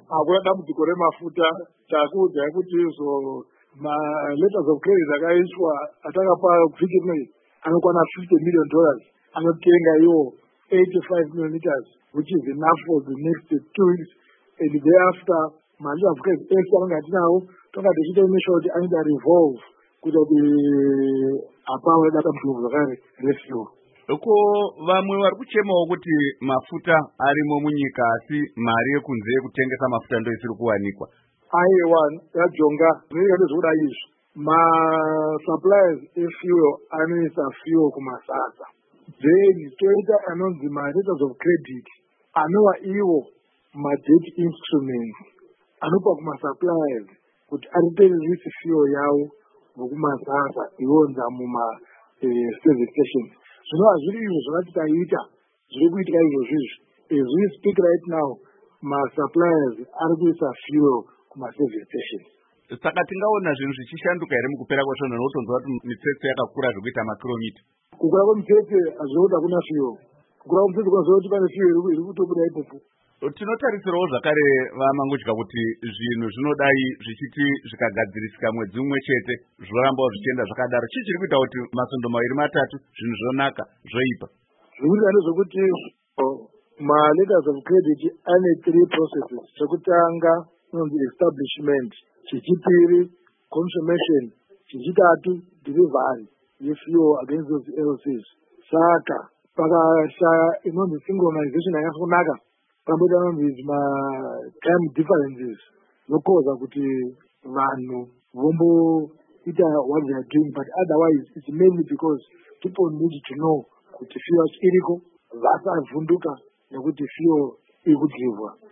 hakuna dambudziko remafuta. Takuudzai kuti letters of credit akaiswa atakapa kuvhiki rinei anokwana $50 million anotenga iwo 85 million liters, which is enough for the next 2 weeks, and thereafter mari of credit ese anenge atinawo tonga tichiita imesha kuti anoita revolve kuita kuti apawe dambudziko zvakare refuel. Uko vamwe vari kuchemawo kuti mafuta arimo munyika asi mari yekunze yekutengesa mafuta ndo isiri kuwanikwa. Aiwa yajonga zvinoita ndezvokuda izvi masuppliers efuel anoisa fuel kumasasa, then toita anonzi ma-letters of credit anova iwo ma-debt instruments anopa kumasuppliers kuti aritererisi fuel yavo vokumasasa iwonza muma-service stations. Zvinova zviri izvo zvakati taita zviri kuitika izvozvizvi. As we speak right now, ma-suppliers ari kuisa fuel kuma-service stations. Saka tingaona zvinhu zvichishanduka here mukupera kwesvono, nokutonzwa kuti mitsetse yakakura zvekuita makilomita. Kukura kwemitsetse hazvinokuti hakuna fuel. Kukura kwemitsetse kunoziva kuti pane fuel iri kutobuda ipopo. Tinotarisirawo zvakare vamangudya kuti zvinhu zvinodai zvichiti zvikagadzirisika mwedzi umwe chete zvorambawo zvichienda zvakadaro. Chii chiri kuita kuti masondo maviri matatu zvinhu zvonaka zvoipa? Zvikuitika ndezvokuti ma-letters of credit ane 3 processes. Chekutanga inonzi establishment, chechipiri confirmation, chechitatu delivery yefuel against those LCs. Saka pakashaya inonzi synchronization yakafanaka pamwe anonzi ma-time differences zokoza kuti vanhu vomboita what they are doing, but otherwise it's mainly because people need to know kuti fuel iriko vasavhunduka nekuti fuel iri kudhivhwa.